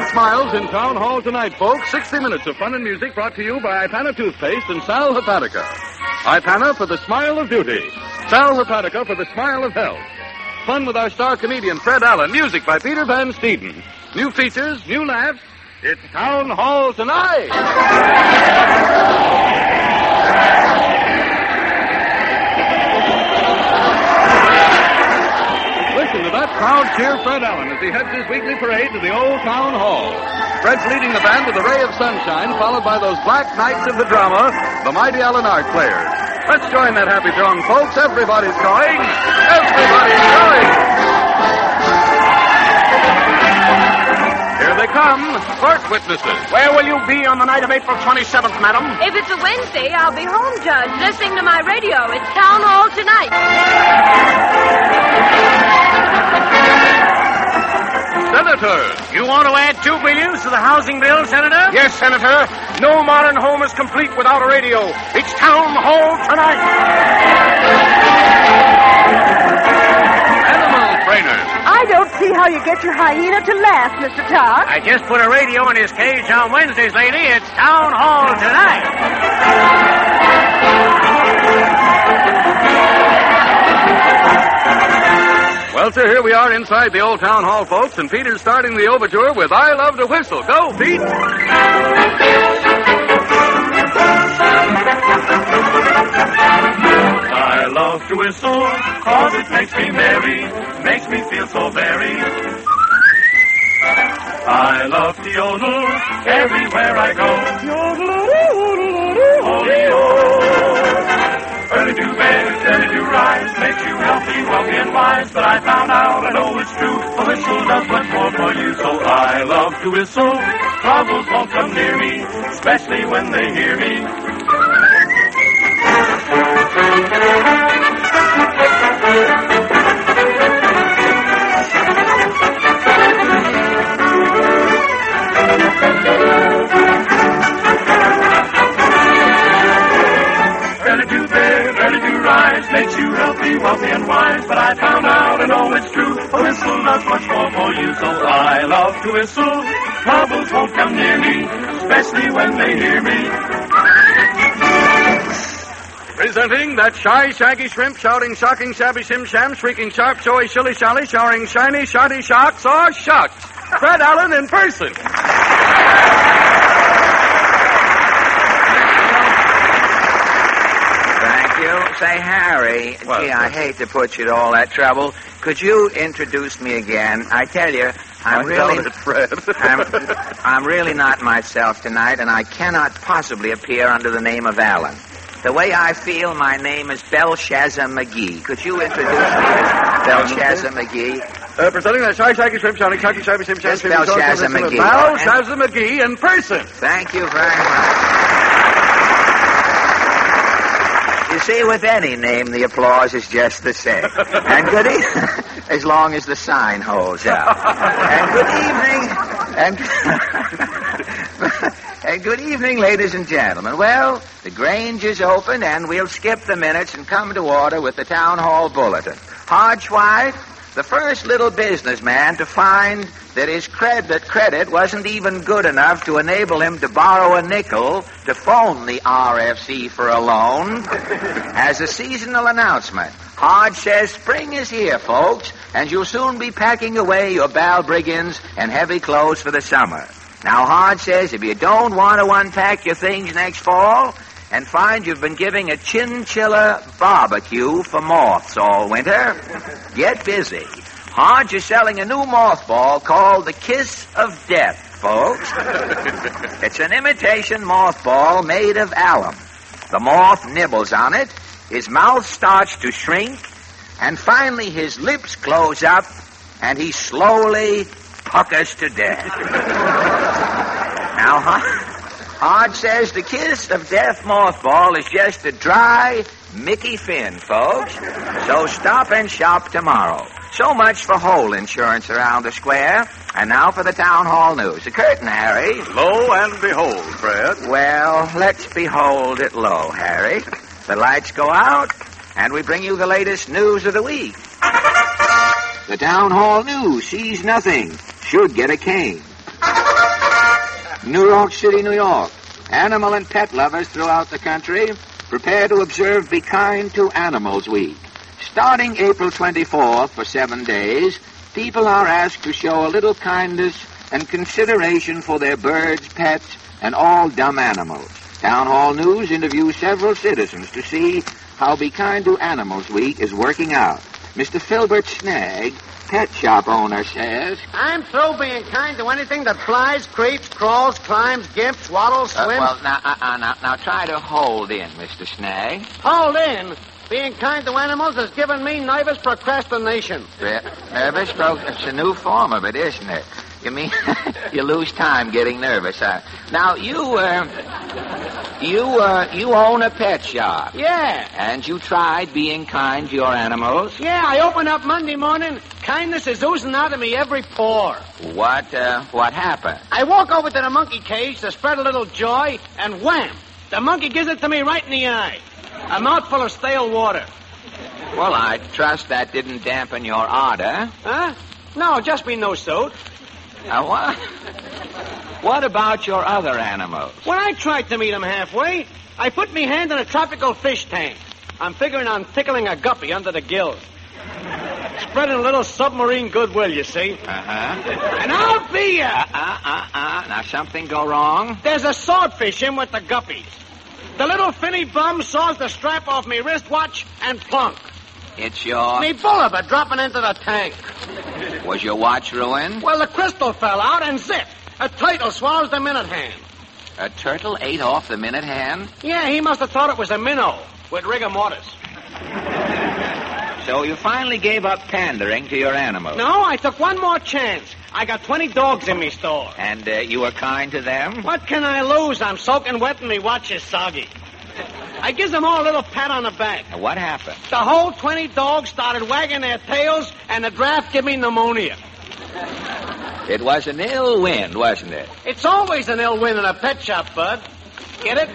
smiles in Town Hall tonight, folks. 60 minutes of fun and music brought to you by Ipana Toothpaste and Sal Hepatica. Ipana for the smile of beauty. Sal Hepatica for the smile of health. Fun with our star comedian Fred Allen. Music by Peter Van Steeden. New features, new laughs. It's Town Hall tonight. Listen to that crowd cheer Fred Allen as he heads his weekly parade to the old Town Hall. Fred's leading the band with a ray of sunshine, followed by those black knights of the drama, the mighty Allen Art Players. Let's join that happy throng, folks. Everybody's going. Everybody's going. Here they come, court witnesses. Where will you be on the night of April 27th, madam? If it's a Wednesday, I'll be home, Judge, listening to my radio. It's Town Hall tonight. Senator. You want to add $2 billion to the housing bill, Senator? Yes, Senator. No modern home is complete without a radio. It's Town Hall tonight. Animal trainer. I don't see how you get your hyena to laugh, Mr. Todd. I just put a radio in his cage on Wednesdays, lady. It's Town Hall tonight. Well, sir, here we are inside the old Town Hall, folks, and Peter's starting the overture with I Love to Whistle. Go, Pete! I love to whistle, 'cause it makes me merry, makes me feel so very. I love to yodel everywhere I go. Early to bed, early to rise, makes you healthy, wealthy, and wise. But I found out, I know it's true, a whistle does much more for you. So I love to whistle, troubles won't come near me, especially when they hear me. Makes you healthy, wealthy, and wise. But I found out, I know it's true, a whistle does much more for you. So I love to whistle, troubles won't come near me, especially when they hear me. Presenting that shy, shaggy shrimp, shouting, shocking, shabby, shim, sham, shrieking, sharp, showy, shilly, shally, showering, shiny, shoddy, shocks, or shucks. Fred Allen in person. Say, Harry, gee, I hate to put you to all that trouble. Could you introduce me again? I tell you, I'm really not myself tonight, and I cannot possibly appear under the name of Allen. The way I feel, my name is Belshazzar McGee. Could you introduce me as Belshazzar McGee? Presenting that shy, shaggy shrimp, shouting, shocking, shabby, shim, sham, shrieking, Belshazzar McGee. Belshazzar McGee in person. Thank you very much. You see, with any name, the applause is just the same. And good evening, as long as the sign holds up. And good evening, and good evening, ladies and gentlemen. Well, the Grange is open, and we'll skip the minutes and come to order with the Town Hall Bulletin. Hodge White, the first little businessman to find that his credit wasn't even good enough to enable him to borrow a nickel to phone the RFC for a loan, has a seasonal announcement. Hodge says spring is here, folks, and you'll soon be packing away your balbriggans and heavy clothes for the summer. Now, Hodge says if you don't want to unpack your things next fall and find you've been giving a chinchilla barbecue for moths all winter, get busy. Hodge is selling a new mothball called the Kiss of Death, folks. It's an imitation mothball made of alum. The moth nibbles on it, his mouth starts to shrink, and finally his lips close up, and he slowly puckers to death. Now, Hodge says the Kiss of Death mothball is just a dry Mickey Finn, folks. So stop and shop tomorrow. So much for whole insurance around the square. And now for the Town Hall news. The curtain, Harry. Lo and behold, Fred. Well, let's behold it low, Harry. The lights go out, and we bring you the latest news of the week. The Town Hall news sees nothing. Should get a cane. New York City, New York. Animal and pet lovers throughout the country prepare to observe Be Kind to Animals Week. Starting April 24th for 7 days, people are asked to show a little kindness and consideration for their birds, pets, and all dumb animals. Town Hall News interviews several citizens to see how Be Kind to Animals Week is working out. Mr. Filbert Snag, pet shop owner, says, I'm through being kind to anything that flies, creeps, crawls, climbs, gimps, waddles, swims. Now try to hold in, Mr. Snag. Hold in. Being kind to animals has given me nervous procrastination. Nervous? It's a new form of it, isn't it? You mean you lose time getting nervous, huh? Now, you own a pet shop. Yeah. And you tried being kind to your animals? Yeah, I open up Monday morning. Kindness is oozing out of me every pore. What happened? I walk over to the monkey cage to spread a little joy, and wham! The monkey gives it to me right in the eye. A mouthful of stale water. Well, I trust that didn't dampen your ardor. Huh? No, just me no suit. What? What about your other animals? When I tried to meet them halfway, I put me hand in a tropical fish tank. I'm figuring on tickling a guppy under the gills. Spreading a little submarine goodwill, you see. Uh-huh. And I'll be ya. Now, something go wrong? There's a swordfish in with the guppies. The little finny bum saws the strap off me wristwatch and plunk. It's your... Me bullet dropping into the tank. Was your watch ruined? Well, the crystal fell out and zip. A turtle swallows the minute hand. A turtle ate off the minute hand? Yeah, he must have thought it was a minnow with rigor mortis. So you finally gave up pandering to your animals? No, I took one more chance. I got 20 dogs in me store. And you were kind to them? What can I lose? I'm soaking wet and me watch is soggy. I gives them all a little pat on the back. What happened? The whole 20 dogs started wagging their tails, and the draft gave me pneumonia. It was an ill wind, wasn't it? It's always an ill wind in a pet shop, Bud. Get it?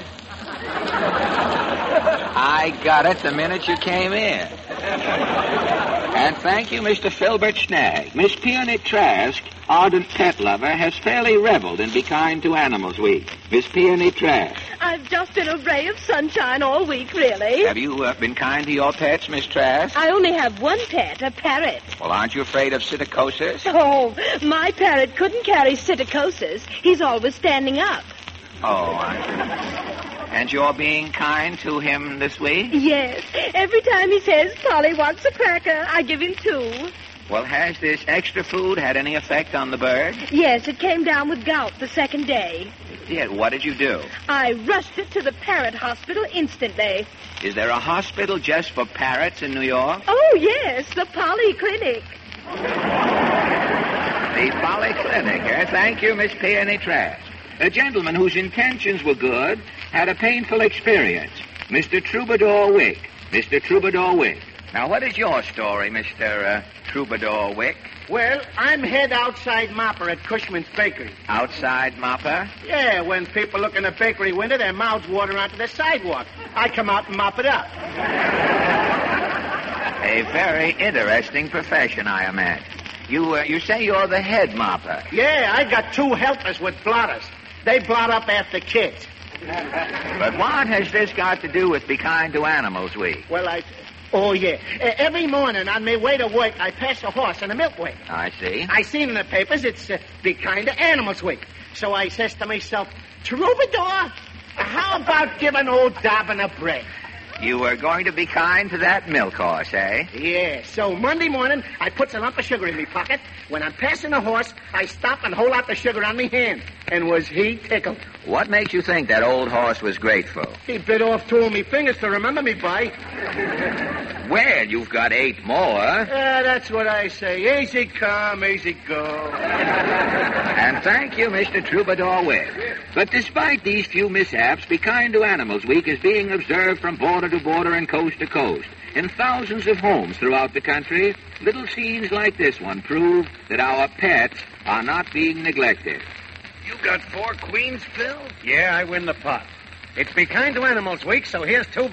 I got it the minute you came in. And thank you, Mr. Filbert Snag. Miss Peony Trask, ardent pet lover, has fairly reveled in Be Kind to Animals Week. Miss Peony Trask. I've just been a ray of sunshine all week, really. Have you been kind to your pets, Miss Trask? I only have one pet, a parrot. Well, aren't you afraid of psittacosis? Oh, my parrot couldn't carry psittacosis. He's always standing up. Oh, and you're being kind to him this week? Yes. Every time he says, Polly wants a cracker, I give him 2. Well, has this extra food had any effect on the bird? Yes, it came down with gout the second day. It did. What did you do? I rushed it to the parrot hospital instantly. Is there a hospital just for parrots in New York? Oh, yes, the Polly Clinic. The Polly Clinic, eh? Thank you, Miss Peony Trask. A gentleman whose intentions were good had a painful experience. Mr. Troubadour Wick. Mr. Troubadour Wick. Now, what is your story, Mr. Troubadour Wick? Well, I'm head outside mopper at Cushman's Bakery. Outside mopper? Yeah, when people look in the bakery window, their mouths water onto the sidewalk. I come out and mop it up. A very interesting profession, I imagine. You say you're the head mopper. Yeah, I got 2 helpers with blotters. They blot up after kids. But what has this got to do with Be Kind to Animals Week? Well, Oh, yeah. Every morning on my way to work, I pass a horse in a milkway. I see. I seen in the papers it's Be Kind to Animals Week. So I says to myself, Troubadour, how about giving old Dobbin a break? You were going to be kind to that milk horse, eh? Yeah, so Monday morning, I puts a lump of sugar in me pocket. When I'm passing the horse, I stop and hold out the sugar on me hand. And was he tickled? What makes you think that old horse was grateful? He bit off 2 of me fingers to remember me by. Well, you've got 8 more. That's what I say. Easy come, easy go. And thank you, Mr. Troubadour Wick. But despite these few mishaps, Be Kind to Animals Week is being observed from border to border and coast to coast. In thousands of homes throughout the country, little scenes like this one prove that our pets are not being neglected. You got 4 queens, Phil? Yeah, I win the pot. It's Be Kind to Animals Week, so here's $2.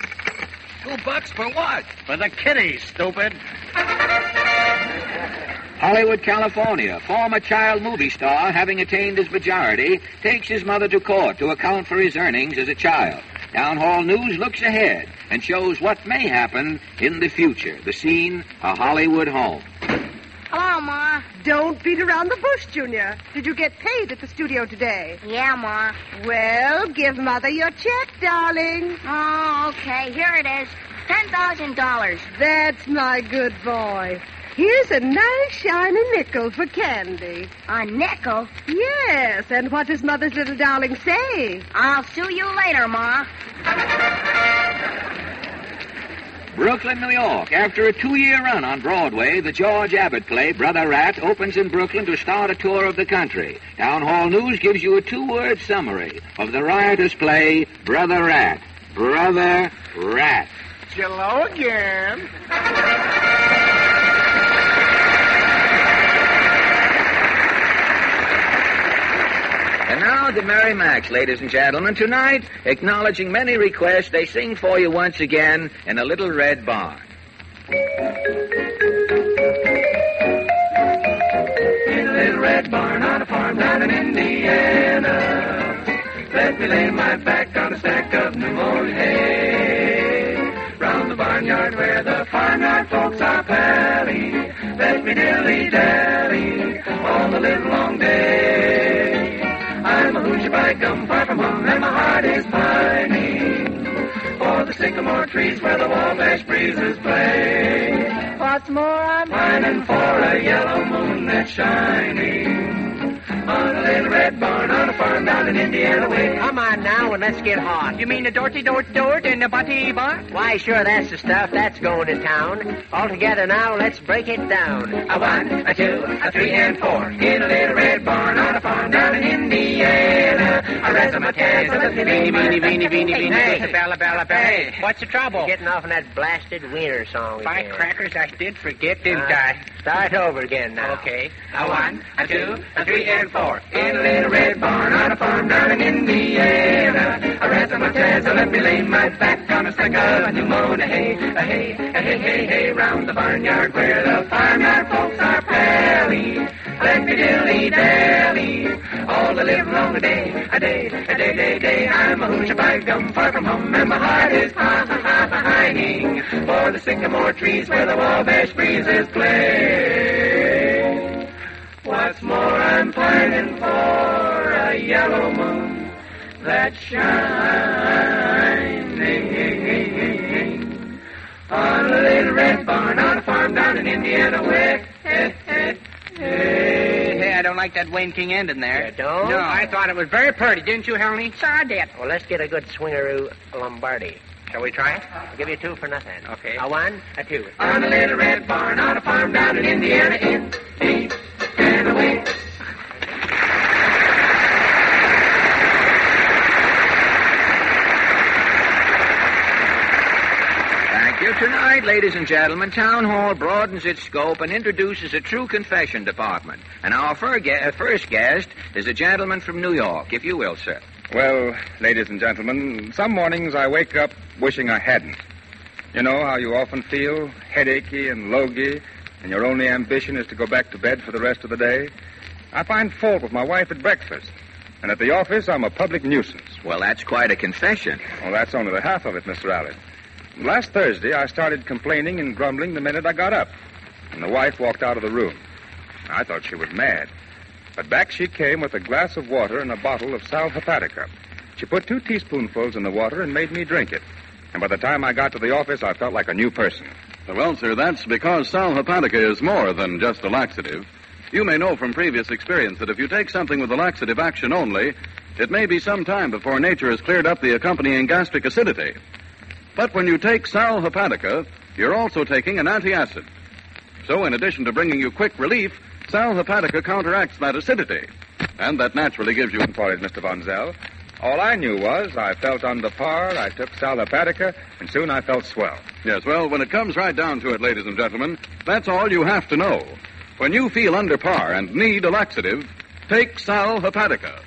$2 for what? For the kitties, stupid. Hollywood, California. Former child movie star, having attained his majority, takes his mother to court to account for his earnings as a child. Town Hall News looks ahead and shows what may happen in the future. The scene, a Hollywood home. Hello, Ma. Don't beat around the bush, Junior. Did you get paid at the studio today? Yeah, Ma. Well, give Mother your check, darling. Oh, okay. Here it is. $10,000. That's my good boy. Here's a nice shiny nickel for Candy. A nickel? Yes, and what does Mother's little darling say? I'll sue you later, Ma. Brooklyn, New York. After a 2-year run on Broadway, the George Abbott play, Brother Rat, opens in Brooklyn to start a tour of the country. Town Hall News gives you a 2-word summary of the riotous play, Brother Rat. Brother Rat. Hello again. And now the Merry Macs, ladies and gentlemen. Tonight, acknowledging many requests, they sing for you once again in a little red barn. In a little red barn on a farm down in Indiana, let me lay my back on a stack of new mown hay. Round the barnyard where the farmyard folks are pally, let me dilly-dally all the live long day. I'm a hoochie by gum, far from home, and my heart is pining for the sycamore trees where the Wabash breezes play. What's more, I'm Pining for a yellow moon that's shining on a little red barn on a farm down in Indiana way. Come on now and let's get hot. You mean the dorty-dort-dort and the butty-bart? Why, sure, that's the stuff. That's going to town. All together now, let's break it down. A 1, a 2, a 3, and 4 in a little red barn on a farm down in Indiana. A razzmatazz of a Beanie. Hey, Bella, Hey, what's the trouble? Getting off on that blasted wiener song by again. crackers, I did forget, didn't I? Start over again now. Okay. A 1, a 2, a 3, and 4 in a little red barn on a farm down in Indiana. A razzmatazz, let me lay my back on a stack of new mown hay, round the barnyard where the farmyard folks are pally. Let me dilly-dally all the live long day. I'm a hoochie by gum, far from home, and my heart is pining for the sycamore trees where the Wabash breezes play. What's more, I'm pining for a yellow moon that's shining on a little red barn on a farm down in Indiana way. Hey, I don't like that Wayne King end in there. You don't? No, I thought it was very pretty, didn't you, Helmy? Sure I did. Well, let's get a good swingaroo Lombardi. Shall we try it? I'll give you 2 for nothing. Okay. A 1, a 2. On a little red barn on a farm down in Indiana way. Thank you. Tonight, ladies and gentlemen, Town Hall broadens its scope and introduces a true confession department. And our first guest is a gentleman from New York, if you will, sir. Well, ladies and gentlemen, some mornings I wake up wishing I hadn't. You know how you often feel headachy and logy, and your only ambition is to go back to bed for the rest of the day? I find fault with my wife at breakfast, and at the office I'm a public nuisance. Well, that's quite a confession. Well, that's only the half of it, Mr. Allen. Last Thursday I started complaining and grumbling the minute I got up, and the wife walked out of the room. I thought she was mad. But back she came with a glass of water and a bottle of sal hepatica. She put 2 teaspoonfuls in the water and made me drink it. And by the time I got to the office, I felt like a new person. Well, sir, that's because sal hepatica is more than just a laxative. You may know from previous experience that if you take something with a laxative action only, it may be some time before nature has cleared up the accompanying gastric acidity. But when you take sal hepatica, you're also taking an antacid. So in addition to bringing you quick relief, sal hepatica counteracts that acidity. And that naturally gives you... For it, Mr. Von Zell. All I knew was I felt under par, I took sal hepatica, and soon I felt swell. Yes, well, when it comes right down to it, ladies and gentlemen, that's all you have to know. When you feel under par and need a laxative, take sal hepatica.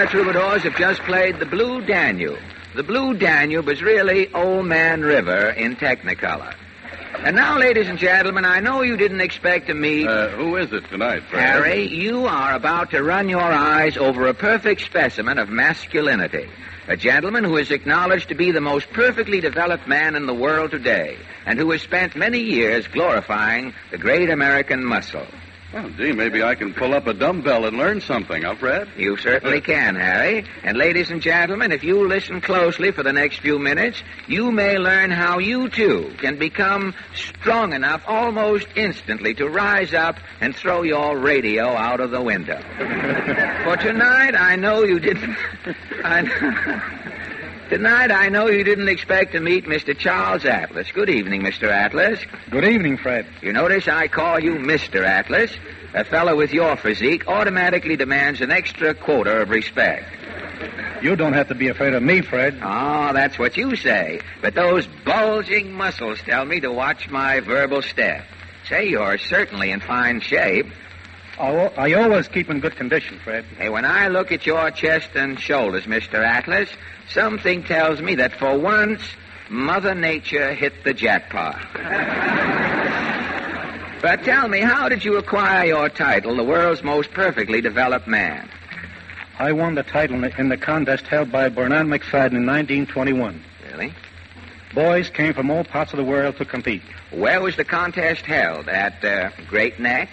troubadours have just played the Blue Danube. The Blue Danube is really Old Man River in Technicolor. And now, ladies and gentlemen, I know you didn't expect to meet... Who is it tonight, Fred? Harry, you are about to run your eyes over a perfect specimen of masculinity. A gentleman who is acknowledged to be the most perfectly developed man in the world today, and who has spent many years glorifying the great American muscle. Well, gee, maybe I can pull up a dumbbell and learn something, huh, Fred? You certainly can, Harry. And ladies and gentlemen, if you listen closely for the next few minutes, you may learn how you, too, can become strong enough almost instantly to rise up and throw your radio out of the window. For tonight, I know you didn't... Tonight, I know you didn't expect to meet Mr. Charles Atlas. Good evening, Mr. Atlas. Good evening, Fred. You notice I call you Mr. Atlas. A fellow with your physique automatically demands an extra quota of respect. You don't have to be afraid of me, Fred. Oh, that's what you say. But those bulging muscles tell me to watch my verbal step. Say, you're certainly in fine shape. I always keep in good condition, Fred. Hey, when I look at your chest and shoulders, Mr. Atlas, something tells me that for once, Mother Nature hit the jackpot. But tell me, how did you acquire your title, the world's most perfectly developed man? I won the title in the contest held by Bernard McFadden in 1921. Really? Boys came from all parts of the world to compete. Where was the contest held? At Great Neck?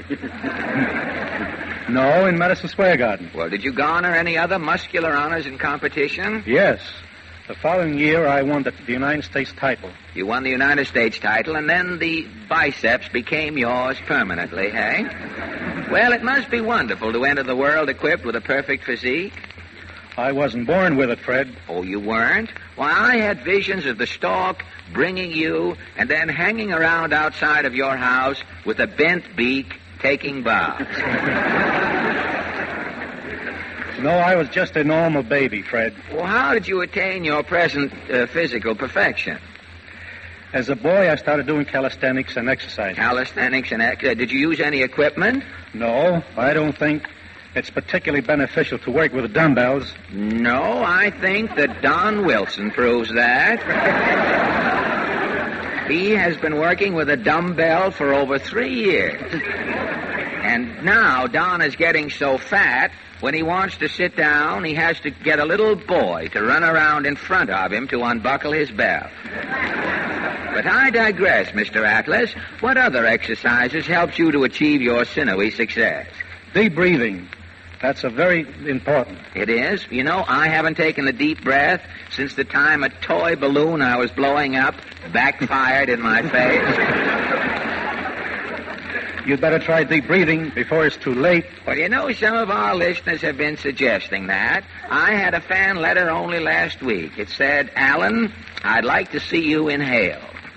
No, in Madison Square Garden. Well, did you garner any other muscular honors in competition? Yes. The following year, I won the United States title. You won the United States title, and then the biceps became yours permanently, eh? Well, it must be wonderful to enter the world equipped with a perfect physique. I wasn't born with it, Fred. Oh, you weren't? Why, I had visions of the stork bringing you and then hanging around outside of your house with a bent beak taking baths. No, I was just a normal baby, Fred. Well, how did you attain your present physical perfection? As a boy, I started doing calisthenics and exercise. Calisthenics and exercise. Did you use any equipment? No, I don't think it's particularly beneficial to work with dumbbells. No, I think that Don Wilson proves that. He has been working with a dumbbell for over 3 years. And now Don is getting so fat, when he wants to sit down, he has to get a little boy to run around in front of him to unbuckle his belt. But I digress, Mr. Atlas. What other exercises helped you to achieve your sinewy success? Deep breathing. That's a very important. It is? You know, I haven't taken a deep breath since the time a toy balloon I was blowing up backfired in my face. You'd better try deep breathing before it's too late. Well, you know, some of our listeners have been suggesting that. I had a fan letter only last week. It said, Alan, I'd like to see you inhale.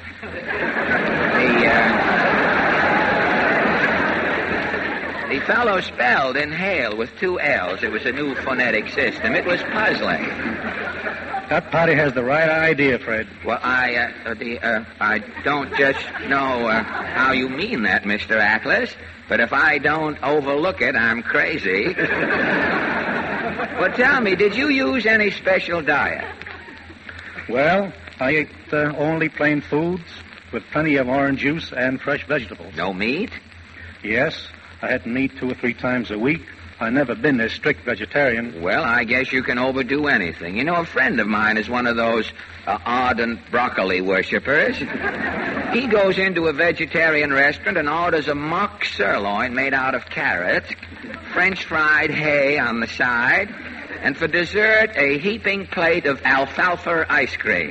The fellow spelled inhale with 2 L's. It was a new phonetic system. It was puzzling. That party has the right idea, Fred. Well, I don't just know how you mean that, Mr. Atlas, but if I don't overlook it, I'm crazy. Well, tell me, did you use any special diet? Well, I ate only plain foods with plenty of orange juice and fresh vegetables. No meat? Yes, I had meat 2 or 3 times a week. I've never been a strict vegetarian. Well, I guess you can overdo anything. You know, a friend of mine is one of those ardent broccoli worshippers. He goes into a vegetarian restaurant and orders a mock sirloin made out of carrots, French fried hay on the side, and for dessert, a heaping plate of alfalfa ice cream.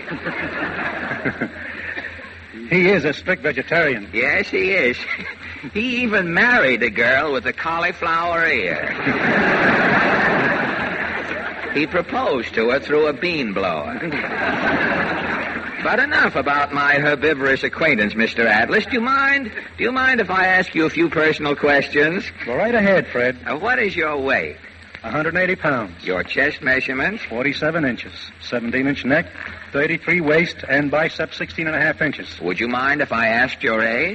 He is a strict vegetarian. Yes, he is. He even married a girl with a cauliflower ear. He proposed to her through a bean blower. But enough about my herbivorous acquaintance, Mr. Atlas. Do you mind if I ask you a few personal questions? Go right ahead, Fred. What is your weight? 180 pounds. Your chest measurements? 47 inches. 17-inch neck, 33 waist, and bicep 16.5 inches. Would you mind if I asked your age?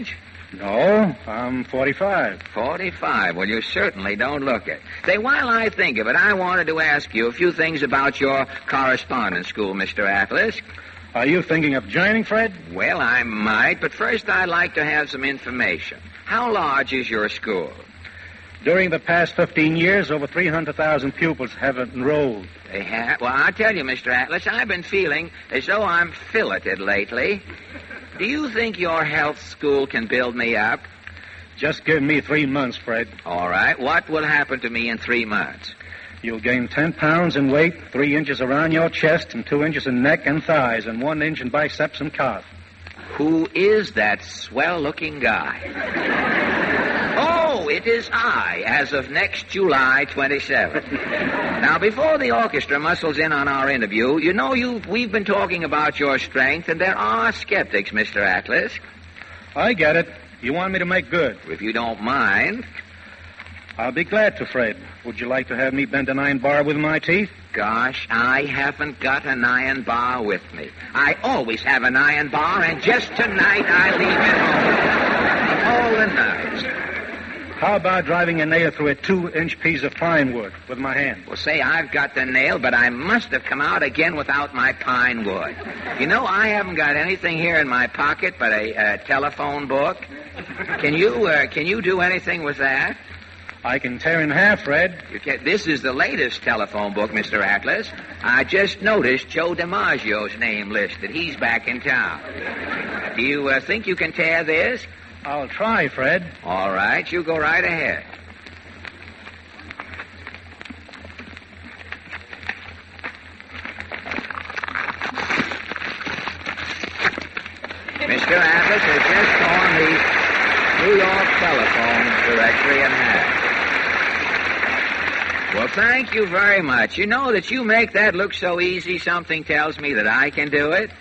No, I'm 45. 45? Well, you certainly don't look it. Say, while I think of it, I wanted to ask you a few things about your correspondence school, Mr. Atlas. Are you thinking of joining, Fred? Well, I might, but first I'd like to have some information. How large is your school? During the past 15 years, over 300,000 pupils have enrolled. They have? Well, I tell you, Mr. Atlas, I've been feeling as though I'm filleted lately. Do you think your health school can build me up? Just give me 3 months, Fred. All right. What will happen to me in 3 months? You'll gain 10 pounds in weight, 3 inches around your chest, and 2 inches in neck and thighs, and 1 inch in biceps and calf. Who is that swell-looking guy? Oh, it is I, as of next July 27th. Now, before the orchestra muscles in on our interview, you know we've been talking about your strength, and there are skeptics, Mr. Atlas. I get it. You want me to make good. If you don't mind. I'll be glad to, Fred. Would you like to have me bend an iron bar with my teeth? Gosh, I haven't got an iron bar with me. I always have an iron bar, and just tonight I leave it home. All the nights. How about driving a nail through a 2-inch piece of pine wood with my hand? Well, say, I've got the nail, but I must have come out again without my pine wood. You know, I haven't got anything here in my pocket but a telephone book. Can you do anything with that? I can tear in half, Fred. This is the latest telephone book, Mr. Atlas. I just noticed Joe DiMaggio's name listed. He's back in town. Do you think you can tear this? I'll try, Fred. All right, you go right ahead. Mr. Atlas has just torn the New York telephone directory in half. Well, thank you very much. You know that you make that look so easy, something tells me that I can do it.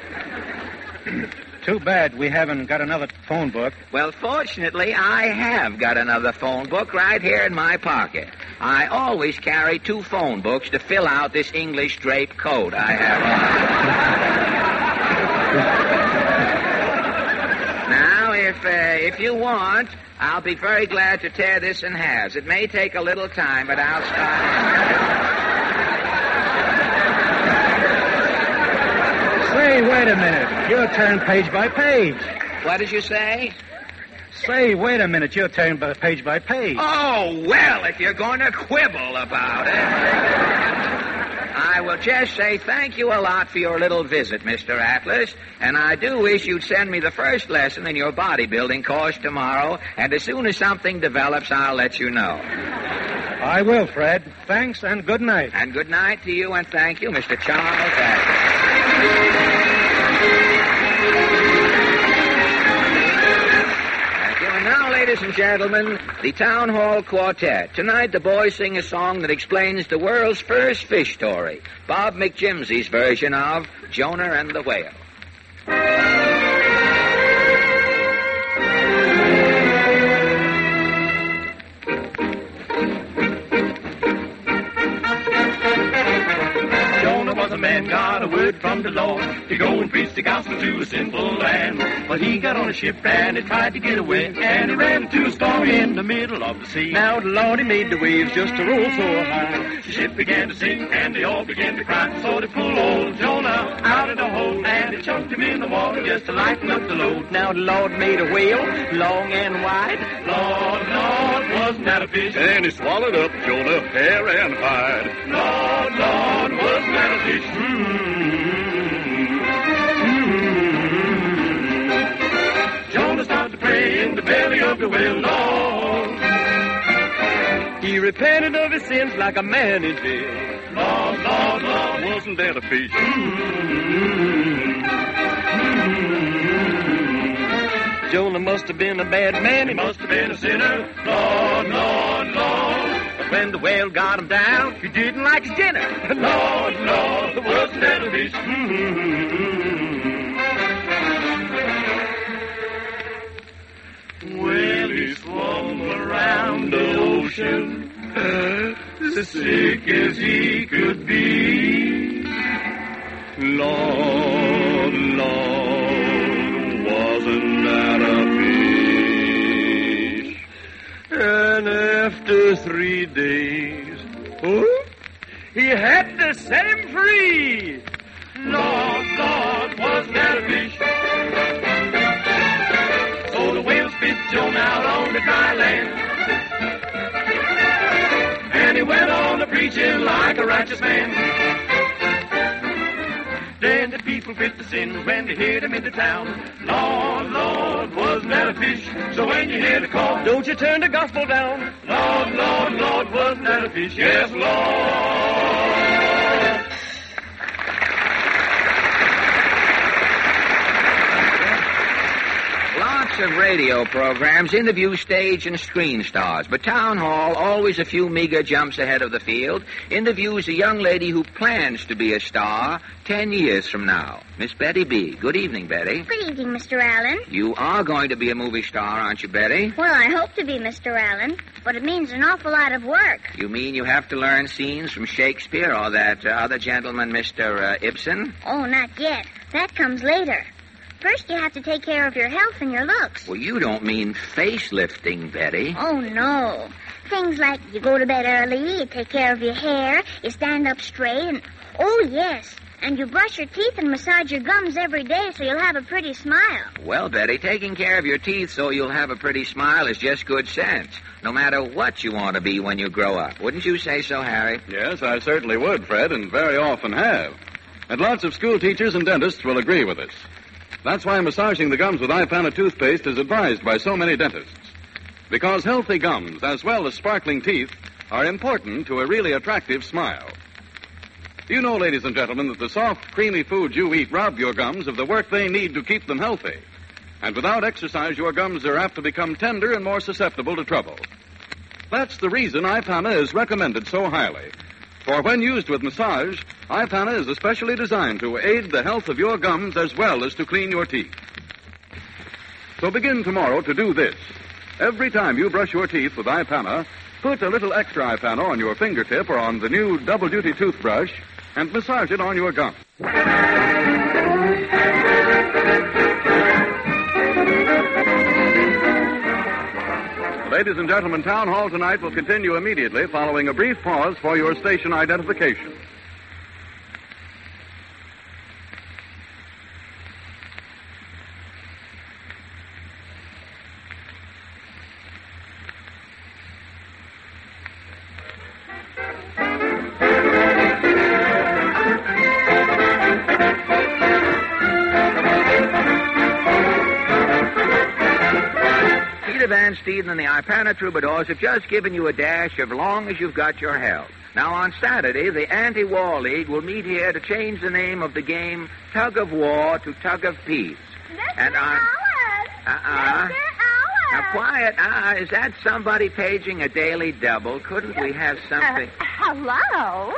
Too bad we haven't got another phone book. Well, fortunately, I have got another phone book right here in my pocket. I always carry 2 phone books to fill out this English drape coat I have on. Now, if you want, I'll be very glad to tear this in halves. It may take a little time, but I'll start. Say, wait a minute. You're turned page by page. What did you say? Say, wait a minute. You're turned page by page. Oh, well, if you're going to quibble about it. I will just say thank you a lot for your little visit, Mr. Atlas. And I do wish you'd send me the first lesson in your bodybuilding course tomorrow. And as soon as something develops, I'll let you know. I will, Fred. Thanks and good night. And good night to you and thank you, Mr. Charles Atlas. Thank you. And now, ladies and gentlemen, the Town Hall Quartet. Tonight, the boys sing a song that explains the world's first fish story, Bob McJimsey's version of Jonah and the Whale. A man got a word from the Lord to go and preach the gospel to a sinful land. But he got on a ship and he tried to get away, and he ran into a storm in the middle of the sea. Now the Lord, he made the waves just to roll so high. The ship began to sink and they all began to cry. So they pulled old Jonah out of the hole and they chucked him in the water just to lighten up the load. Now the Lord made a whale, long and wide. Lord, Lord, wasn't that a fish? And he swallowed up Jonah, hair and hide. Lord, Lord, wasn't that a fish? Jonah started to pray in the belly of the whale, Lord. He repented of his sins like a man in jail. Lord, Lord, Lord, Wasn't that a fish? Jonah must have been a bad man. He must have been a sinner. Lord, Lord, Lord. But when the whale got him down, he didn't like his dinner. Lord, Lord, wasn't that a fish? Well, he swum around the ocean, sick as he could be. Lord, Lord, wasn't that a fish? sunny days. Oh, he had to set him free. Lord, Lord, wasn't that a fish? So the whale spit Jonah out on the dry land. And he went on to preaching like a righteous man. Then the people quit the sin when they heard him in the town. Lord, Lord, wasn't that a fish? So when you hear the call, don't you turn the gospel down. Lord, Lord, Lord, wasn't that a fish? Yes, Lord. Lots of radio programs interview stage and screen stars, but Town Hall, always a few meager jumps ahead of the field, interviews a young lady who plans to be a star 10 years from now. Miss Betty B. Good evening, Betty. Good evening, Mr. Allen. You are going to be a movie star, aren't you, Betty? Well, I hope to be, Mr. Allen, but it means an awful lot of work. You mean you have to learn scenes from Shakespeare or that other gentleman, Mr. Ibsen? Oh, not yet. That comes later. First, you have to take care of your health and your looks. Well, you don't mean facelifting, Betty. Oh, no. Things like you go to bed early, you take care of your hair, you stand up straight, and... Oh, yes. And you brush your teeth and massage your gums every day so you'll have a pretty smile. Well, Betty, taking care of your teeth so you'll have a pretty smile is just good sense, no matter what you want to be when you grow up. Wouldn't you say so, Harry? Yes, I certainly would, Fred, and very often have. And lots of school teachers and dentists will agree with us. That's why massaging the gums with Ipana toothpaste is advised by so many dentists. Because healthy gums, as well as sparkling teeth, are important to a really attractive smile. You know, ladies and gentlemen, that the soft, creamy foods you eat rob your gums of the work they need to keep them healthy. And without exercise, your gums are apt to become tender and more susceptible to trouble. That's the reason Ipana is recommended so highly. For when used with massage, Ipana is especially designed to aid the health of your gums as well as to clean your teeth. So begin tomorrow to do this. Every time you brush your teeth with Ipana, put a little extra Ipana on your fingertip or on the new double-duty toothbrush and massage it on your gums. Ladies and gentlemen, Town Hall tonight will continue immediately following a brief pause for your station identification. Van Steeden and the Ipana Troubadours have just given you a dash of Long As You've Got Your Health. Now, on Saturday, the Anti-War League will meet here to change the name of the game Tug of War to Tug of Peace. Mr. Allen! Mr. Allen! Now, quiet. Is that somebody paging a daily double? Couldn't we have something... Hello?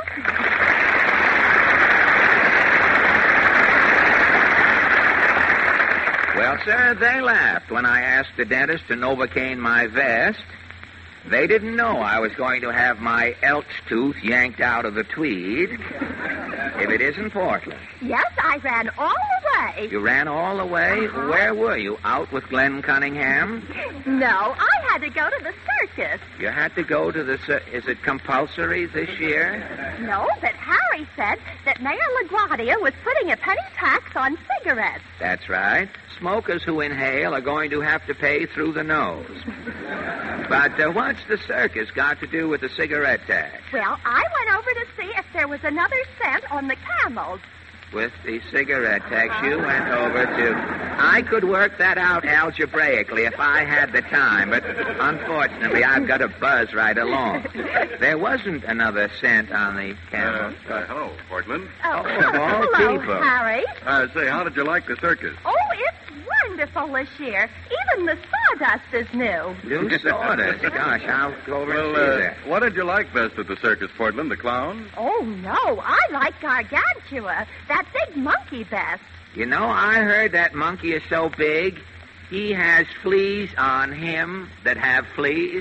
Well, sir, they laughed when I asked the dentist to Novocaine my vest. They didn't know I was going to have my Elk's tooth yanked out of the tweed. If it isn't Portland. Yes, I ran all the way. You ran all the way? Uh-huh. Where were you? Out with Glenn Cunningham? No, I had to go to the circus. You had to go to the... Is it compulsory this year? No, but Harry said that Mayor LaGuardia was putting a penny tax on cigarettes. That's right. Smokers who inhale are going to have to pay through the nose. But what's the circus got to do with the cigarette tax? Well, I went over to see if there was another cent on the camels. With the cigarette tax, you went over to... I could work that out algebraically if I had the time, but unfortunately I've got to buzz right along. There wasn't another cent on the camel. Hello, Portland. Oh, of all hello, people. Harry. Say, how did you like the circus? Oh, it's wonderful this year. Even the sawdust is new. New sawdust. Gosh, I'll go over and see that. What did you like best at the circus, Portland? The clown? Oh, no, I like Gargantua. That big monkey best. You know, I heard that monkey is so big, he has fleas on him that have fleas.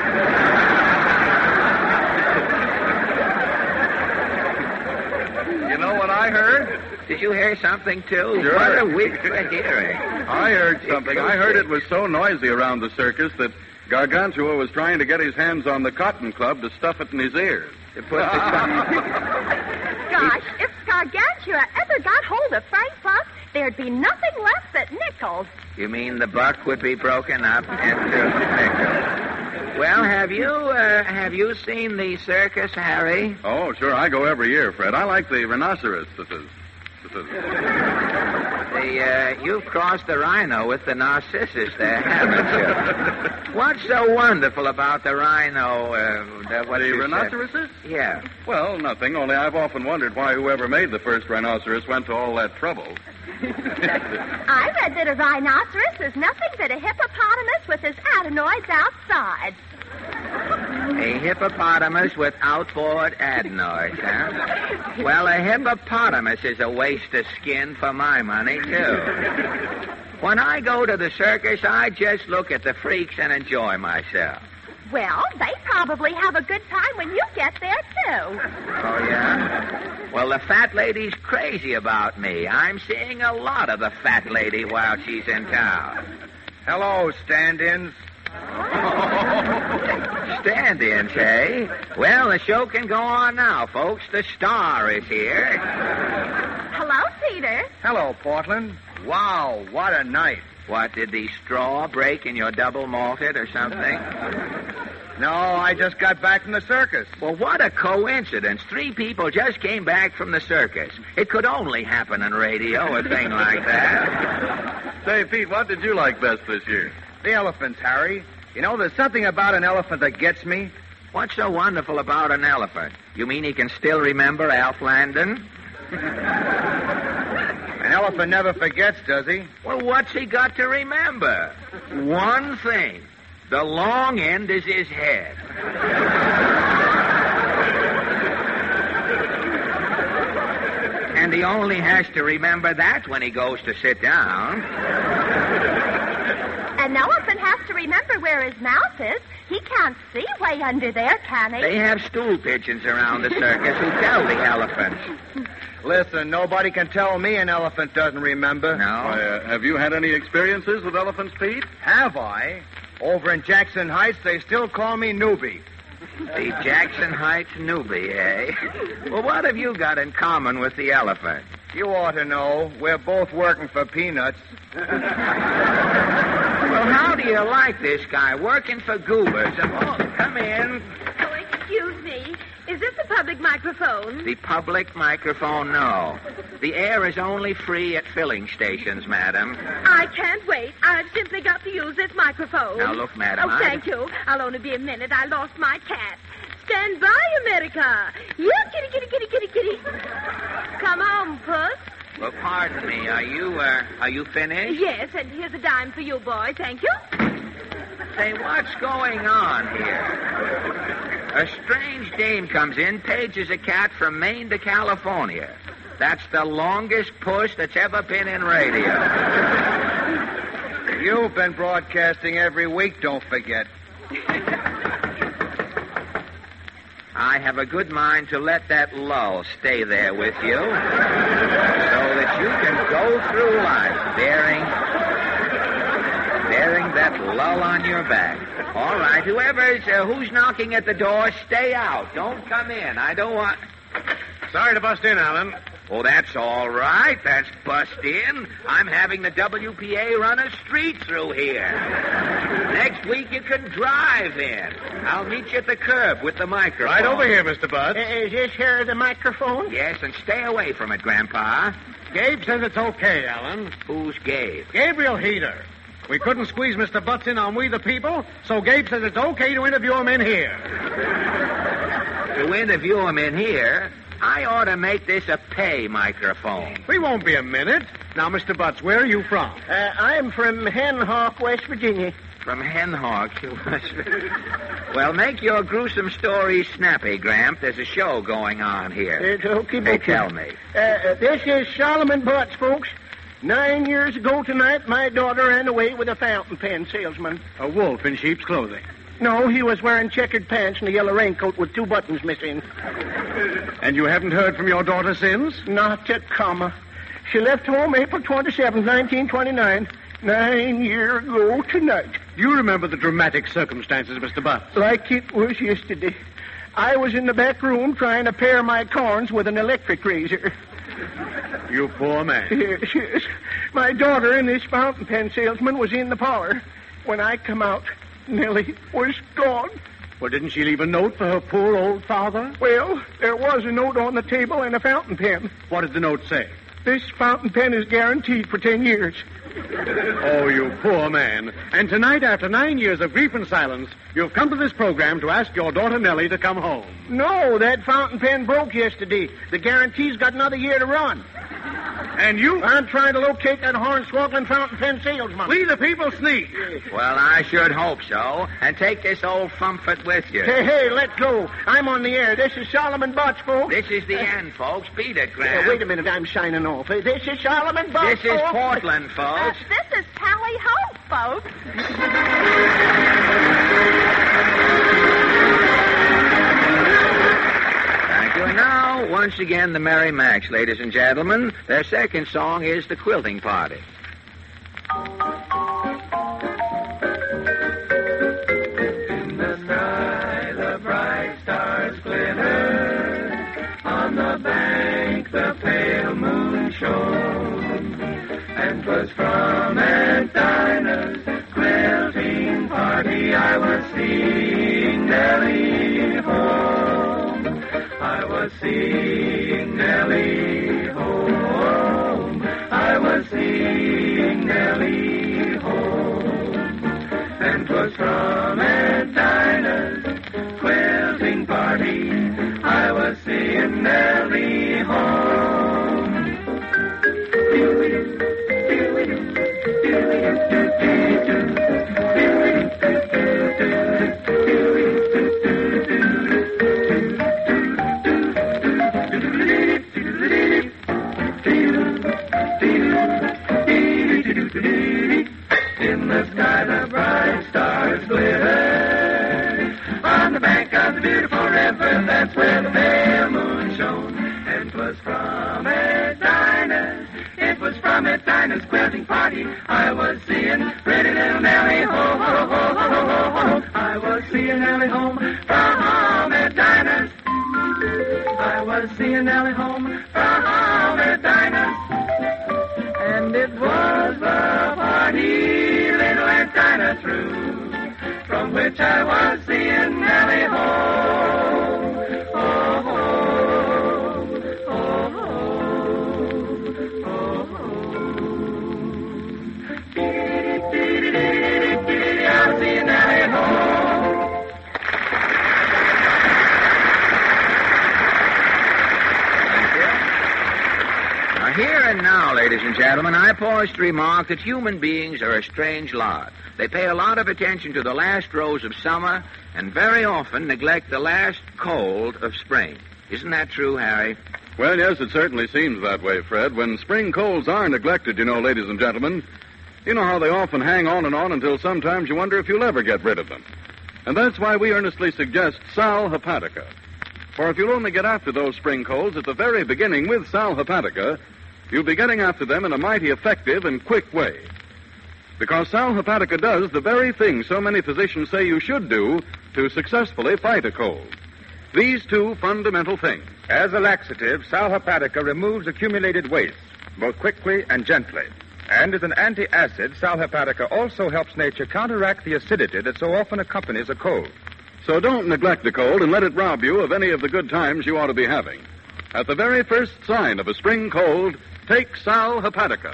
You know what I heard? Did you hear something, too? Sure. What a week for hearing. I heard something. I heard it was so noisy around the circus that Gargantua was trying to get his hands on the cotton club to stuff it in his ears. To put the Gosh, if Gargantua ever got hold of Frank Buck, there'd be nothing left but nickels. You mean the buck would be broken up into nickels? Well, have you seen the circus, Harry? Oh, sure. I go every year, Fred. I like the rhinoceros. You've crossed the rhino with the narcissus there, haven't you? What's so wonderful about the rhino? The rhinoceroses? Yeah. Well, nothing, only I've often wondered why whoever made the first rhinoceros went to all that trouble. I read that a rhinoceros is nothing but a hippopotamus with his adenoids outside. A hippopotamus with outboard adenoids, huh? Well, a hippopotamus is a waste of skin for my money, too. When I go to the circus, I just look at the freaks and enjoy myself. Well, they probably have a good time when you get there, too. Oh, yeah? Well, the fat lady's crazy about me. I'm seeing a lot of the fat lady while she's in town. Hello, stand-ins. Stand-ins, eh? Well, the show can go on now, folks. The star is here. Hello, Peter. Hello, Portland. Wow, what a night. What, did the straw break in your double malted or something? No, I just got back from the circus. Well, what a coincidence. 3 people just came back from the circus. It could only happen on radio, a thing like that. Say, Pete, what did you like best this year? The elephants, Harry. You know, there's something about an elephant that gets me. What's so wonderful about an elephant? You mean he can still remember Alf Landon? An elephant never forgets, does he? Well, what's he got to remember? One thing. The long end is his head. And he only has to remember that when he goes to sit down. An elephant has to remember where his mouth is. He can't see way under there, can he? They have stool pigeons around the circus who tell the elephants. Listen, nobody can tell me an elephant doesn't remember. No? Have you had any experiences with elephants, Pete? Have I? Over in Jackson Heights, they still call me Newbie. The Jackson Heights newbie, eh? Well, what have you got in common with the elephant? You ought to know. We're both working for peanuts. Well, how do you like this guy working for goobers? Oh, come in. Oh, excuse me. Is this the public microphone? The public microphone, no. The air is only free at filling stations, madam. I can't wait. I've simply got to use this microphone. Now, look, madam, Oh, thank you. I'll only be a minute. I lost my cat. Stand by, America. Yeah, kitty, kitty, kitty, kitty, kitty. Come on, Puss. Well, pardon me. Are you finished? Yes, and here's a dime for you, boy. Thank you. Say, what's going on here? A strange dame comes in, pages a cat from Maine to California. That's the longest puss that's ever been in radio. You've been broadcasting every week, don't forget. I have a good mind to let that lull stay there with you so that you can go through life bearing that lull on your back. All right, who's knocking at the door, stay out. Don't come in. I don't want... Sorry to bust in, Alan. Oh, that's all right. That's bust in. I'm having the WPA run a street through here. Next week you can drive in. I'll meet you at the curb with the microphone. Right over here, Mr. Butts. Is this here the microphone? Yes, and stay away from it, Grandpa. Gabe says it's okay, Alan. Who's Gabe? Gabriel Heater. We couldn't squeeze Mr. Butts in on We the People, so Gabe says it's okay to interview him in here. To interview him in here? I ought to make this a pay microphone. We won't be a minute. Now, Mr. Butts, where are you from? I'm from Hen Hawk, West Virginia. From Hen Hawk, Well, make your gruesome stories snappy, Gramp. There's a show going on here. Okay. Tell me. This is Solomon Butts, folks. 9 years ago tonight, my daughter ran away with a fountain pen salesman. A wolf in sheep's clothing. No, he was wearing checkered pants and a yellow raincoat with 2 buttons missing. And you haven't heard from your daughter since? Not a comma. She left home April 27, 1929. 9 years ago tonight. You remember the dramatic circumstances, Mr. Butts. Like it was yesterday. I was in the back room trying to pare my corns with an electric razor. You poor man. Yes. My daughter and this fountain pen salesman was in the parlor. When I come out, Nellie was gone. Well, didn't she leave a note for her poor old father? Well, there was a note on the table and a fountain pen. What did the note say? This fountain pen is guaranteed for 10 years. Oh, you poor man. And tonight, after 9 years of grief and silence, you've come to this program to ask your daughter Nellie to come home. No, that fountain pen broke yesterday. The guarantee's got another year to run. And you? I'm trying to locate that hornswoggling fountain pen salesman. We the people sneak. Well, I should hope so. And take this old Fumfet with you. Hey, let go. I'm on the air. This is Solomon Butts, folks. This is the end, folks. Beat it, Graham. Wait a minute. I'm signing off. This is Solomon Butts, This is folks. Portland, folks. This is Tally Hope, folks. Thank you. And now, once again, the Merry Macs, ladies and gentlemen. Their second song is The Quilting Party. In the sky, the bright stars glitter. On the bank, the pale moon shone. And 'twas from Aunt Dinah's quilting party I was seeing Nellie home. I was seeing Nellie home. I was seeing Nellie home. And 'twas from Aunt Dinah's quilting party I was seeing Nellie home. In the sky the bright stars glitter. On the bank of the beautiful river, that's where the pale moon shone. And 'twas from Aunt Dinah's, it was from Aunt Dinah's quilting party I was seeing pretty little Nellie ho, ho, ho, ho, ho, ho. I was seeing Nellie home from Aunt Dinah's. I was seeing Nellie home from Aunt Dinah's. And it was the party little Aunt Dinah threw, from which I was seeing Nellie home. Oh, oh, oh, oh, oh, oh. I'm seeing Nellie home. Here and now, ladies and gentlemen, I pause to remark that human beings are a strange lot. They pay a lot of attention to the last rose of summer and very often neglect the last cold of spring. Isn't that true, Harry? Well, yes, it certainly seems that way, Fred. When spring colds are neglected, ladies and gentlemen, you know how they often hang on and on until sometimes you wonder if you'll ever get rid of them. And that's why we earnestly suggest Sal Hepatica. For if you'll only get after those spring colds at the very beginning with Sal Hepatica, you'll be getting after them in a mighty effective and quick way. Because Sal Hepatica does the very thing so many physicians say you should do to successfully fight a cold. These two fundamental things. As a laxative, Sal Hepatica removes accumulated waste, both quickly and gently. And as an anti-acid, Sal Hepatica also helps nature counteract the acidity that so often accompanies a cold. So don't neglect a cold and let it rob you of any of the good times you ought to be having. At the very first sign of a spring cold, take Sal Hepatica.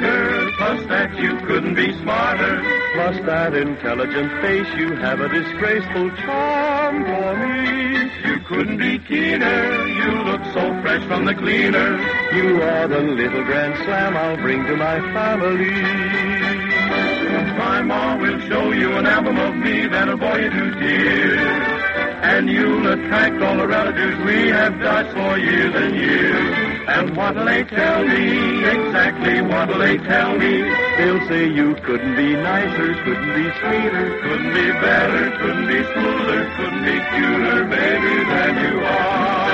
smarter, plus that you couldn't be smarter. Plus that intelligent face, you have a disgraceful charm for me. You couldn't be keener, you look so fresh from the cleaner. You are the little grand slam I'll bring to my family. My ma will show you an album of me that'll bore you to tears. And you'll attract all the relatives we have dodged for years and years. And what'll they tell me? Exactly what'll they tell me? They'll say you couldn't be nicer, couldn't be sweeter, couldn't be better, couldn't be smoother, couldn't be cuter, baby, than you are.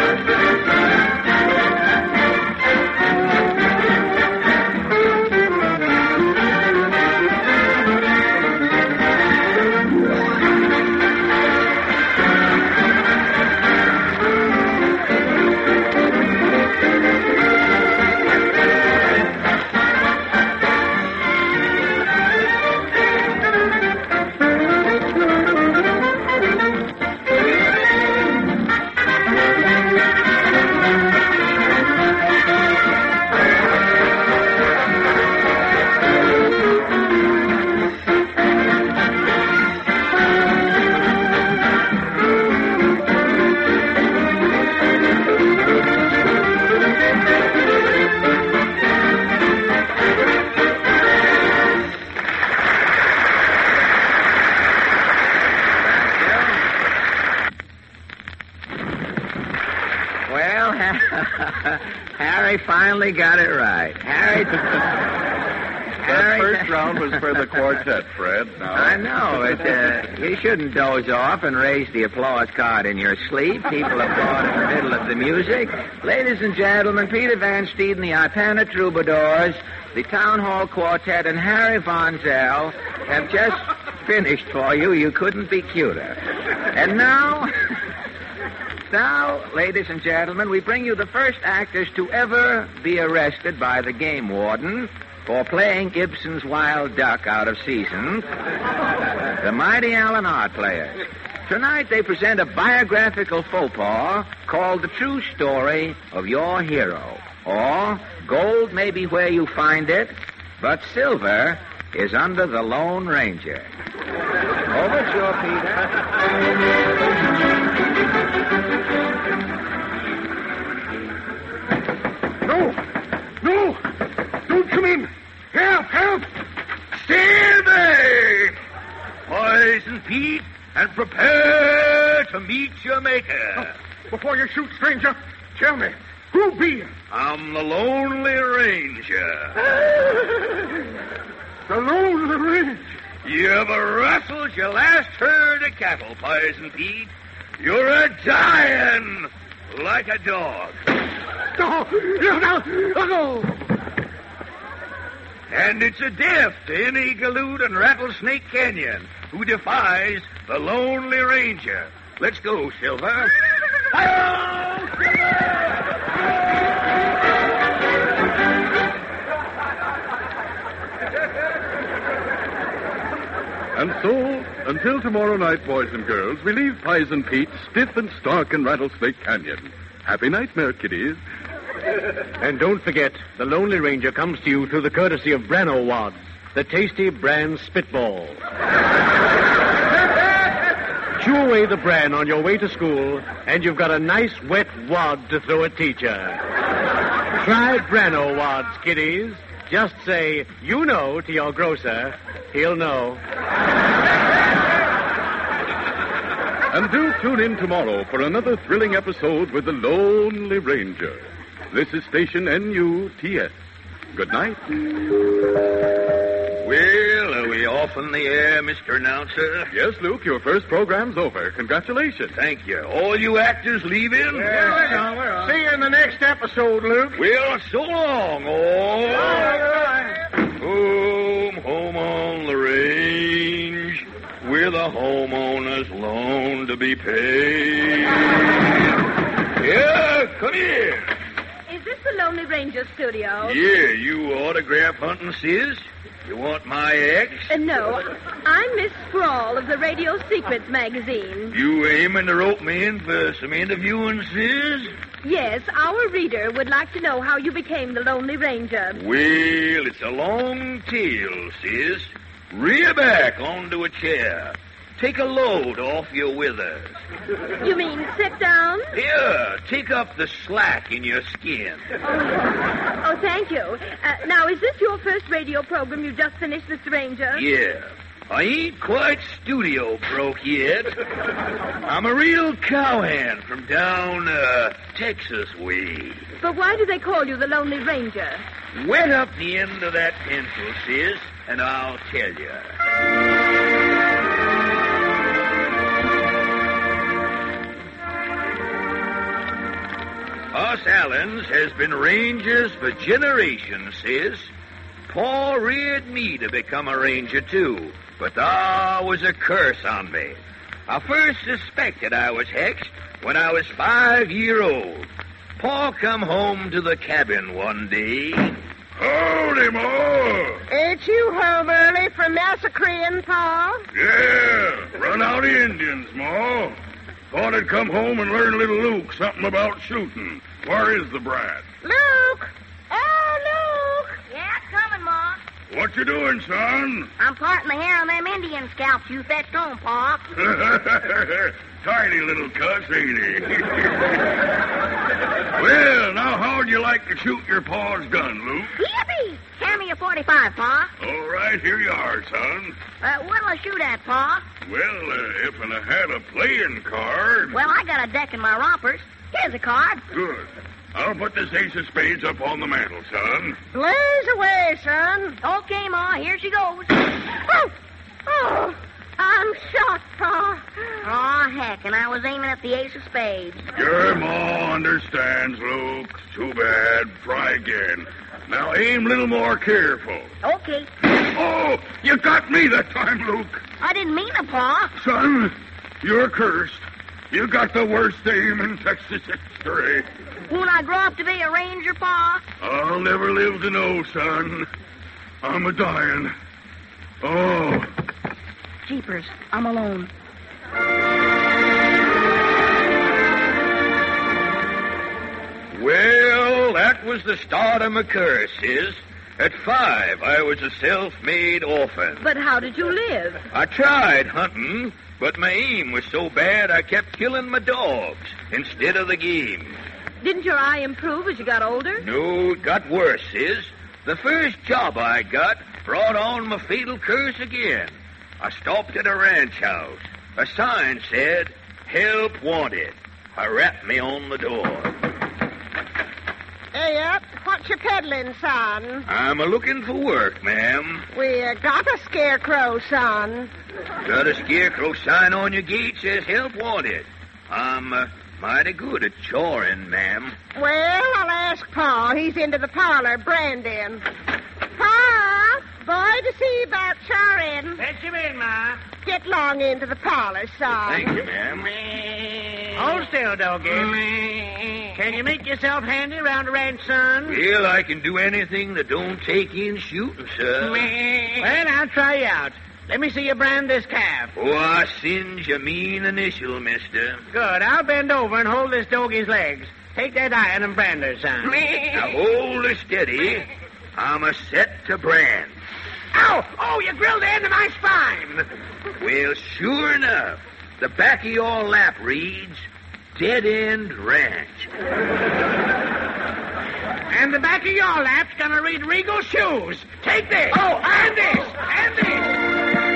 Harry finally got it right. Harry. That first round was for the quartet, Fred. No. I know. You shouldn't doze off and raise the applause card in your sleep. People applaud in the middle of the music. Ladies and gentlemen, Peter Van Steeden, the Ipana Troubadours, the Town Hall Quartet, and Harry Von Zell have just finished for you. You couldn't be cuter. And now, ladies and gentlemen, we bring you the first actors to ever be arrested by the game warden for playing Ibsen's Wild Duck out of season, the Mighty Allen Art Players. Tonight they present a biographical faux pas called The True Story of Your Hero, or Gold may be where you find it, but silver is under the Lone Ranger. Overture, Peter. No! Don't come in! Help! Stand there! Poison Pete, and prepare to meet your maker. Oh, before you shoot, stranger, tell me, who be you? I'm the Lonely Ranger. The Lonely Ranger? You ever rustled your last herd of cattle, Poison Pete? You're a dying like a dog. No! And it's a death to any galoot in Rattlesnake Canyon who defies the Lonely Ranger. Let's go, Silver. And so, until tomorrow night, boys and girls, we leave Poison Pete stiff and stark in Rattlesnake Canyon. Happy nightmare, kiddies. And don't forget, the Lonely Ranger comes to you through the courtesy of Brano Wads, the tasty bran spitball. Chew away the bran on your way to school, and you've got a nice wet wad to throw at teacher. Try Brano Wads, kiddies. Just say, you know, to your grocer. He'll know. And do tune in tomorrow for another thrilling episode with the Lonely Ranger. This is station NUTS. Good night. Well, are we off in the air, Mr. Announcer? Yes, Luke, your first program's over. Congratulations. Thank you. All you actors leaving? Yeah, we're on. See you in the next episode, Luke. Well, so long, all. Home on the range, with a homeowner's loan to be paid. Yeah, come here. Is this the Lonely Ranger studio? Yeah, you autograph hunting, sis? You want my ex? No, I'm Miss Sprawl of the Radio Secrets magazine. You aiming to rope me in for some interviewing, sis? Yes, our reader would like to know how you became the Lonely Ranger. Well, it's a long tale, sis. Rear back onto a chair. Take a load off your withers. You mean sit down? Here, take up the slack in your skin. Oh, thank you. Now, is this your first radio program you just finished, Mr. Ranger? Yeah. I ain't quite studio broke yet. I'm a real cowhand from down, Texas way. But why do they call you the Lonely Ranger? Wet up the end of that pencil, sis, and I'll tell you. Us Allens has been rangers for generations, sis. Pa reared me to become a ranger, too, but there was a curse on me. I first suspected I was hexed when I was 5-year-old. Pa come home to the cabin one day. Howdy, Ma. Ain't you home early from massacring, Pa? Yeah, run out the Indians, Ma. Thought I'd come home and learn little Luke something about shooting. Where is the brat? Luke! Oh, Luke! Yeah, coming, Ma. What you doing, son? I'm parting the hair on them Indian scalps you fetched home, Pa. Tiny little cuss, ain't he? Well, now how'd you like to shoot your pa's gun, Luke? Yippee! Hand me a 45, Pa. All right, here you are, son. What'll I shoot at, Pa? Well, if I had a playing card... Well, I got a deck in my rompers. Here's a card. Good. I'll put this ace of spades up on the mantel, son. Blaze away, son. Okay, Ma, here she goes. Oh, I'm shot, Pa. Aw, heck, and I was aiming at the ace of spades. Your Ma understands, Luke. Too bad. Try again. Now aim a little more careful. Okay. Oh, you got me that time, Luke. I didn't mean it, Pa. Son, you're cursed. You got the worst aim in Texas history. Won't I grow up to be a ranger, Pa? I'll never live to know, son. I'm a-dying. Oh. Jeepers, I'm alone. Well, that was the start of my curse, sis. At 5, I was a self-made orphan. But how did you live? I tried hunting, but my aim was so bad I kept killing my dogs instead of the game. Didn't your eye improve as you got older? No, it got worse, sis. The first job I got brought on my fatal curse again. I stopped at a ranch house. A sign said, "Help wanted." I rapped me on the door. Hey, up. What you peddling, son? I'm a-looking for work, ma'am. We got a scarecrow, son. Got a scarecrow sign on your gate says help wanted. I'm mighty good at choring, ma'am. Well, I'll ask Pa. He's into the parlor branding. Pa, boy to see about choring. Fetch him in, Ma. Get long into the parlor, son. Thank you, ma'am. Hold still, doggy. Can you make yourself handy around the ranch, son? Well, I can do anything that don't take in shooting, sir. Well, I'll try you out. Let me see you brand this calf. Oh, I singe your mean initial, mister. Good. I'll bend over and hold this doggy's legs. Take that iron and brand her, son. Now, hold her steady. I'm a set to brand. Ow! Oh, you grilled the end of my spine. Well, sure enough, the back of your lap reads Dead End Ranch. And the back of your lap's gonna read Regal Shoes. Take this. Oh, and this. And this.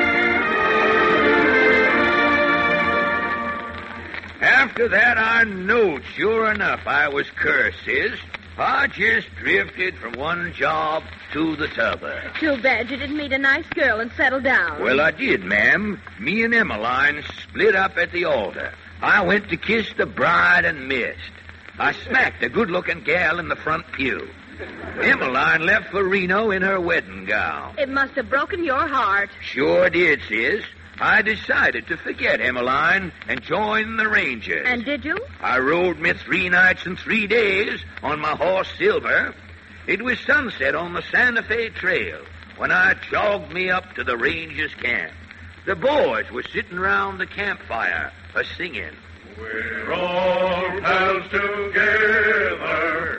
After that, I knowed sure enough I was cursed, sis. I just drifted from one job to the t'other. Too bad you didn't meet a nice girl and settle down. Well, I did, ma'am. Me and Emmeline split up at the altar. I went to kiss the bride and missed. I smacked a good-looking gal in the front pew. Emmeline left for Reno in her wedding gown. It must have broken your heart. Sure did, sis. I decided to forget Emmeline and join the Rangers. And did you? I rode me 3 nights and 3 days on my horse Silver. It was sunset on the Santa Fe Trail when I jogged me up to the Rangers' camp. The boys were sitting round the campfire, a-singing. We're all pals together.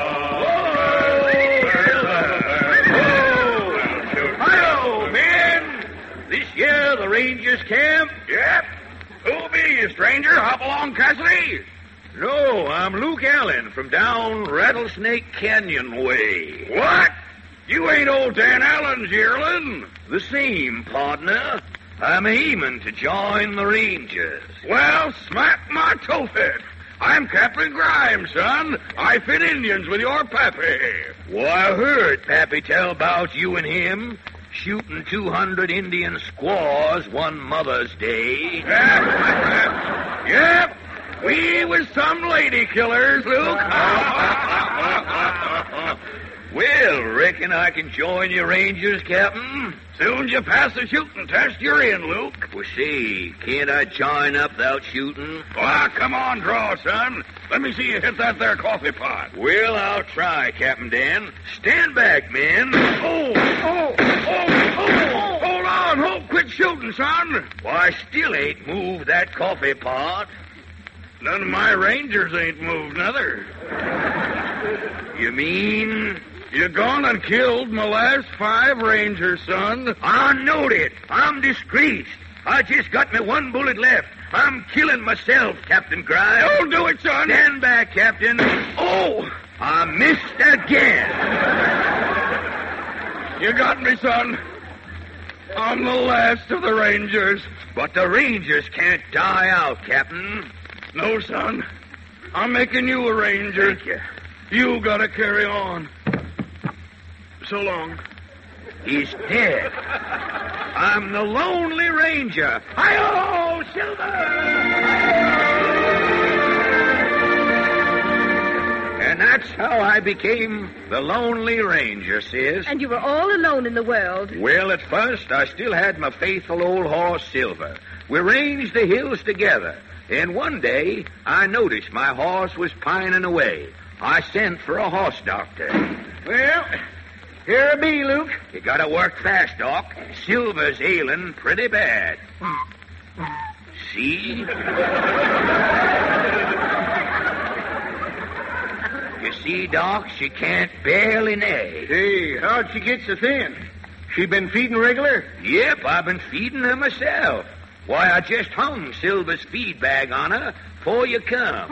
Hi-yo, men! This year the Rangers camp? Yep. Who be you, stranger? Hop along, Cassidy? No, I'm Luke Allen from down Rattlesnake Canyon way. What? You ain't old Dan Allen's yearling? The same, partner. I'm aiming to join the Rangers. Well, smack my toe fit. I'm Captain Grimes, son. I fit Indians with your pappy. Well, I heard Pappy tell about you and him shooting 200 Indian squaws one Mother's Day. Yep. We was some lady killers, Luke. Well, reckon I can join your Rangers, Captain. Soon you pass the shooting test, you're in, Luke. Well, see, can't I join up without shooting? Ah, come on, draw, son. Let me see you hit that there coffee pot. Well, I'll try, Captain Dan. Stand back, men. Oh! Hold on, Hope. Quit shooting, son. Well, I still ain't moved that coffee pot. None of my Rangers ain't moved, neither. You mean? You gone and killed my last 5 Rangers, son. I knowed it. I'm disgraced. I just got me 1 bullet left. I'm killing myself, Captain Grimes. Don't do it, son. Stand back, Captain. Oh, I missed again. You got me, son. I'm the last of the Rangers. But the Rangers can't die out, Captain. No, son. I'm making you a Ranger. Thank you. You gotta carry on. So long. He's dead. I'm the Lonely Ranger. Hi-yo, Silver! And that's how I became the Lonely Ranger, sis. And you were all alone in the world. Well, at first, I still had my faithful old horse, Silver. We ranged the hills together. And one day, I noticed my horse was pining away. I sent for a horse doctor. Well, here I be, Luke. You gotta work fast, Doc. Silver's ailing pretty bad. See? You see, Doc, she can't barely neigh. Hey, how'd she get so thin? She been feeding regular? Yep, I've been feeding her myself. Why, I just hung Silver's feed bag on her before you come.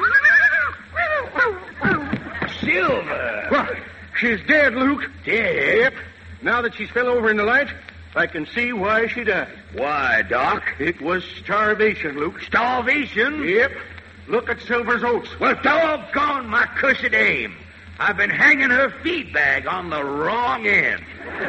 Silver! What? She's dead, Luke. Dead? Yep. Now that she's fell over in the light, I can see why she died. Why, Doc? It was starvation, Luke. Starvation? Yep. Look at Silver's oats. Well, doggone my cursed aim. I've been hanging her feed bag on the wrong end.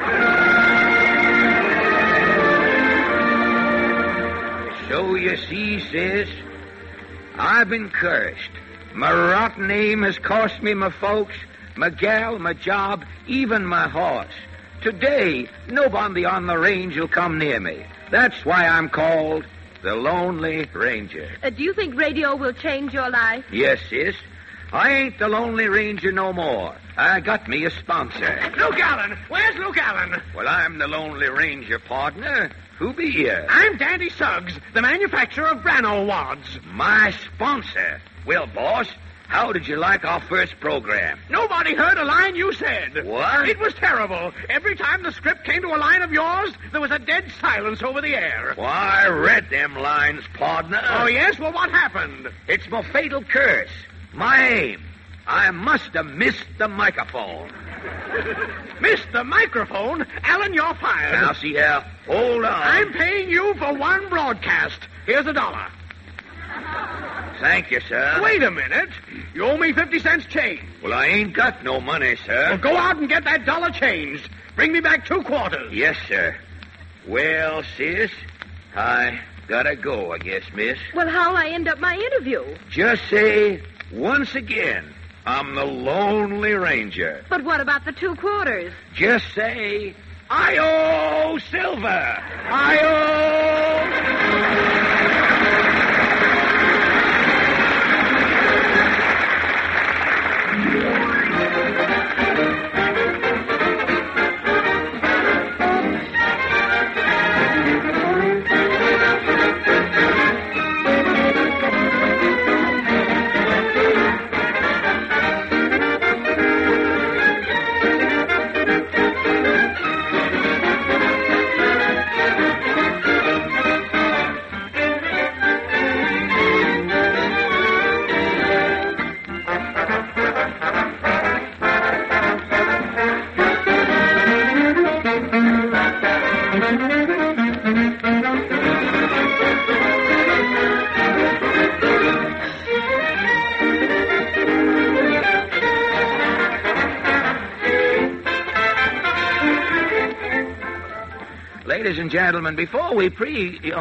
So you see, sis, I've been cursed. My rotten aim has cost me my folks, my gal, my job, even my horse. Today, nobody on the range will come near me. That's why I'm called the Lonely Ranger. Do you think radio will change your life? Yes, sis. I ain't the Lonely Ranger no more. I got me a sponsor. Luke Allen! Where's Luke Allen? Well, I'm the Lonely Ranger, partner. Who be you? I'm Dandy Suggs, the manufacturer of Brano wads. My sponsor? Well, boss, how did you like our first program? Nobody heard a line you said. What? It was terrible. Every time the script came to a line of yours, there was a dead silence over the air. Well, I read them lines, partner. Oh, yes? Well, what happened? It's my fatal curse. My aim. I must have missed the microphone. Missed the microphone? Allen, you're fired. Now, see here. Hold on. I'm paying you for one broadcast. Here's $1. Thank you, sir. Wait a minute. You owe me 50 cents change. Well, I ain't got no money, sir. Well, go out and get that $1 changed. Bring me back 2 quarters. Yes, sir. Well, sis, I gotta go, I guess, miss. Well, how'll I end up my interview? Just say, once again, I'm the Lonely Ranger. But what about the 2 quarters? Just say, I-O Silver! I-O... Ladies and gentlemen, before we Luke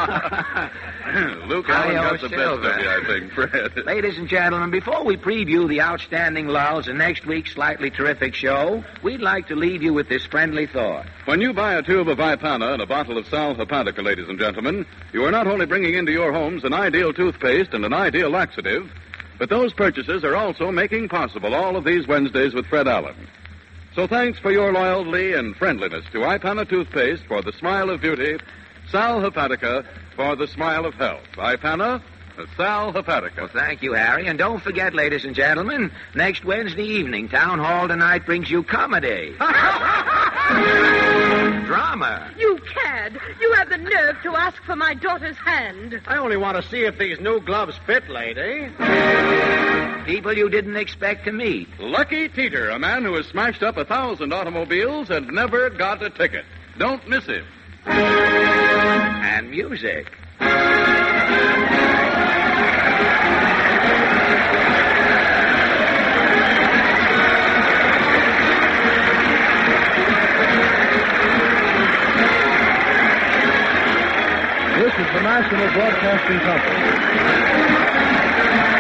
Allen got the best of you, I think, Fred. Ladies and gentlemen, before we preview the outstanding lulls in next week's slightly terrific show, we'd like to leave you with this friendly thought. When you buy a tube of Ipana and a bottle of Sal Hepatica, ladies and gentlemen, you are not only bringing into your homes an ideal toothpaste and an ideal laxative, but those purchases are also making possible all of these Wednesdays with Fred Allen. So thanks for your loyalty and friendliness to Ipana toothpaste for the smile of beauty, Sal Hepatica for the smile of health. Ipana, Sal Hepatica. Well, thank you, Harry. And don't forget, ladies and gentlemen, next Wednesday evening, Town Hall Tonight brings you comedy. Drama. You cad. You have the nerve to ask for my daughter's hand. I only want to see if these new gloves fit, lady. People you didn't expect to meet. Lucky Teeter, a man who has smashed up 1,000 automobiles and never got a ticket. Don't miss him. And music. This is the National Broadcasting Company.